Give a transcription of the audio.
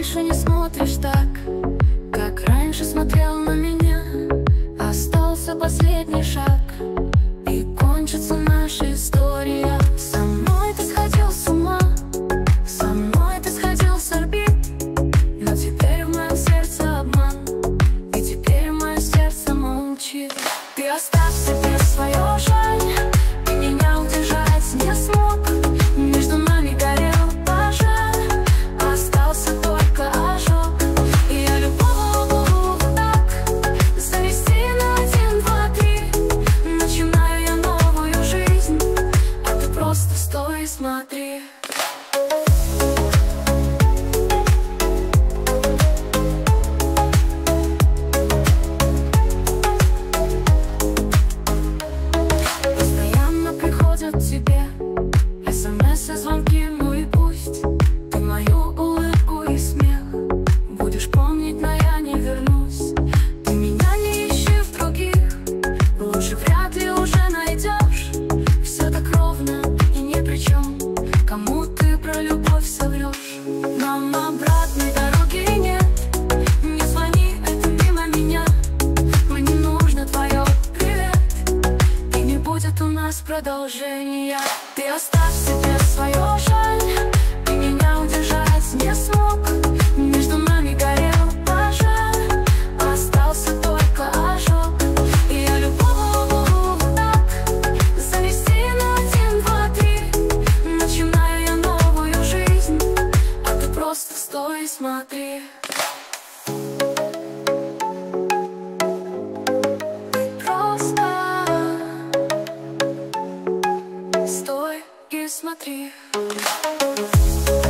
больше не смотришь так, как раньше смотрел на меня. Остался последний шаг, и кончится наша история. Со мной ты сходил с ума, со мной ты сходил с орбит, но теперь в моем сердце обман, и теперь мое сердце молчит. Ты оставь себе свое жаль, и меня удержать не смог. Между нами горел пожар, остался только ожог. И я любовь так завести на 1, 2, 3. Начинаю я новую жизнь, а ты просто стой и смотри. Тебе СМС и звонки, ну и пусть ты мою улыбку и смех будешь помнить, но я не вернусь. Ты меня не ищи в других, лучше вряд ли уже найдешь. Все так ровно и ни при чем, кому ты про любовь соврешь. Нам обратной дороги нет, не звони, это мимо меня. Мне не нужно твое привет, и не будет у нас продолжения. Ты оставь себе свое жаль, и меня удержать не смог. Между нами горел пожар, остался только ожог. И я любовь так завести на 1, 2, 3. Начинаю я новую жизнь, а ты просто стой и смотри. Стой и смотри.